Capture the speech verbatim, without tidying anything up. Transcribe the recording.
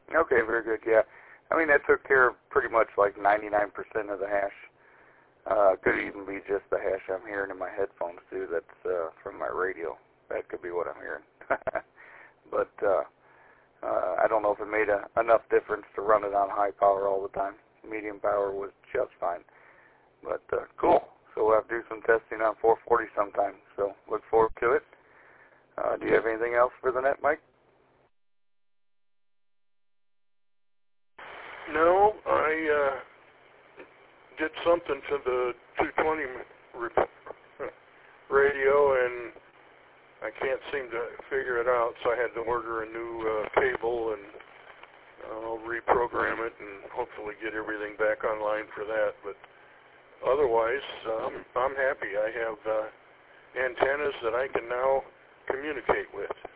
Okay, very good, yeah. I mean, that took care of pretty much like ninety-nine percent of the hash. Uh, could even be just the hash I'm hearing in my headphones, too. That's uh, from my radio. That could be what I'm hearing. But uh, uh, I don't know if it made a, enough difference to run it on high power all the time. Medium power was just fine. But uh, cool. So we'll have to do some testing on four forty sometime. So look forward to it. Uh, do you have anything else for the net, Mike? No, I uh, did something to the two twenty radio, and I can't seem to figure it out, so I had to order a new uh, cable, and I'll reprogram it and hopefully get everything back online for that. But otherwise, um, I'm happy. I have uh, antennas that I can now communicate with.